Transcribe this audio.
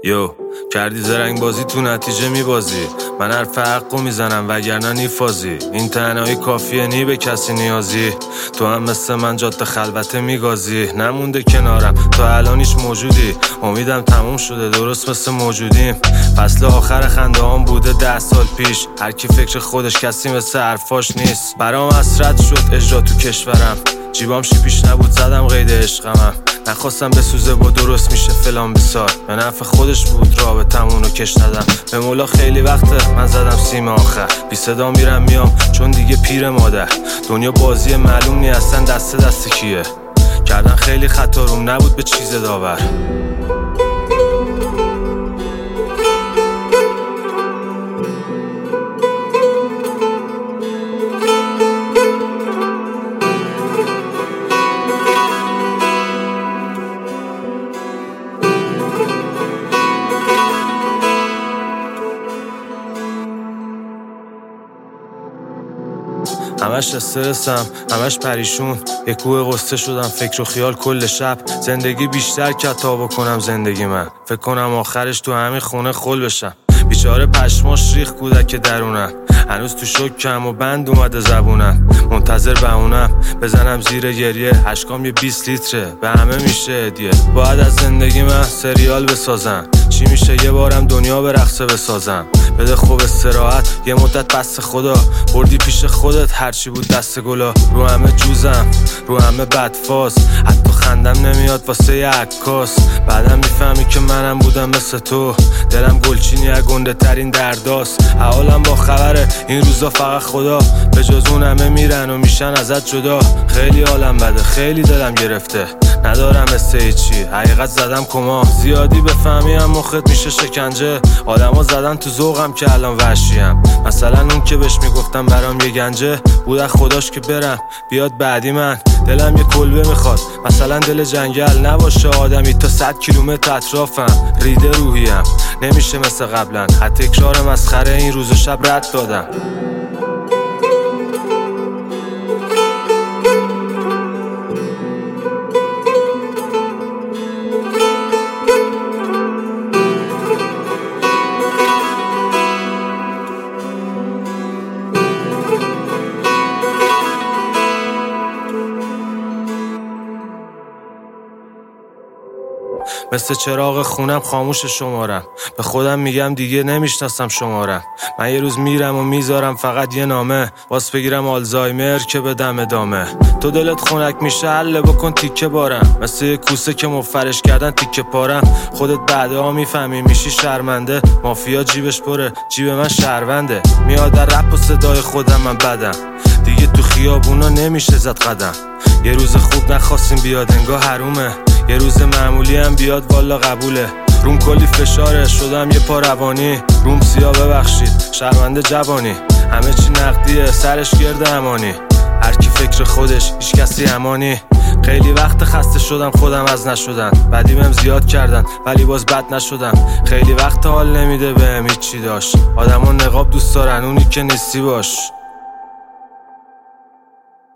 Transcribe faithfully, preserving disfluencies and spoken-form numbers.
یو کردی زرنگ بازی تو نتیجه میبازی، من حرف حقو میزنم وگرنه نیفازی. این تنهایی کافیه نی به کسی نیازی، تو هم مثل من جاده خلوته میگازی. نمونده کنارم تو الانیش موجودی، امیدم تموم شده درست مثل موجودیم. فصل آخر خنده هم بوده ده سال پیش، هر کی فکر خودش کسی مثل حرفاش نیست. برام حسرت شد اجرا تو کشورم، جیبام شیپیش نبود زدم قید عشقمم. نخواستم بسوزه با درست میشه فلان بسار، به نفع خودش بود رابطمونو کش ندم. به مولا خیلی وقته من زدم سیم آخر، بی صدا میرم میام چون دیگه پیر مادر. دنیا بازی معلوم نی اصلا دست دست کیه، کردن خیلی خطا روم نبود به چیز داور. همش استرسم همش پریشون، یه کوه قصه شدم فکر و خیال کل شب. زندگی بیشتر کتا بکنم زندگی من، فکر کنم آخرش تو همین خونه خل بشم. بیچاره پشماش ریخ کودک درونم، هنوز تو شکم و بند اومده زبونم. منتظر بهونم بزنم زیر گریه، اشکام یه بیست لیتره به همه میشه هدیه. باید از زندگی من سریال بسازم، چی میشه یه بارم دنیا به رقصه بسازم. بده خوب استراحت یه مدت بس خدا، بردی پیش خودت هرچی بود دست گلا. رو همه جوزم رو همه بدفاز، حتی خندم نمیاد واسه یه عکاس. بعدم میفهمی که منم بودم مثل تو، دلم گلچینی از گنده ترین درداست. حالم با خبره این روزا فقط خدا، به جز اون همه میرن و میشن ازت جدا. خیلی حالم بده خیلی دلم گرفته، ندارم مثل هیچی حقیقت زدم کما. زیادی بفهمیم مخت میشه شکنجه، آدما زدن تو ذوقم که الان وحشیم. مثلا اون که بهش میگفتم برام یه گنجه بود، از خداش که برم بیاد بعدی من. دلم یه کلبه میخواد مثلا دل جنگل، نباشه آدمی تا صد کیلومتر اطرافم. ریده روحیم نمیشه مثل قبلا، حتی تکرار مسخره این روز و شب رد دادم. مثل چراغ خونم خاموش شمارم، به خودم میگم دیگه نمیشناسم شمارم. من یه روز میرم و میذارم فقط یه نامه، باز بگیرم آلزایمر که بدم ادامه. تو دلت خنک میشه حله بکن تیکه بارم، مثل یه کوسه که مفرش کردن تیکه پارم. خودت بعدها میفهمی میشی شرمنده، مافیا جیبش پره جیب من شهرونده. میاد در رپ و صدای خودم من بدم، دیگه تو خیابونا نمیشه زد قدم. یه روز خوب نخواستیم بیاد انگاه حرومه، یه روز معمولی هم بیاد والا قبوله. روم کلی فشاره شدم یه پا روانی، روم سیاه ببخشید شرمنده جوانی. همه چی نقدیه سرش گرد امانی، هر کی فکر خودش هیچ کسی امانی. خیلی وقت خسته شدم خودم از نشدن، بعدی بهم زیاد کردن ولی باز بد نشدم. خیلی وقت حال نمیده بهم هیچ چی داشت، آدما نقاب دوست دارن اونی که نیستی باش.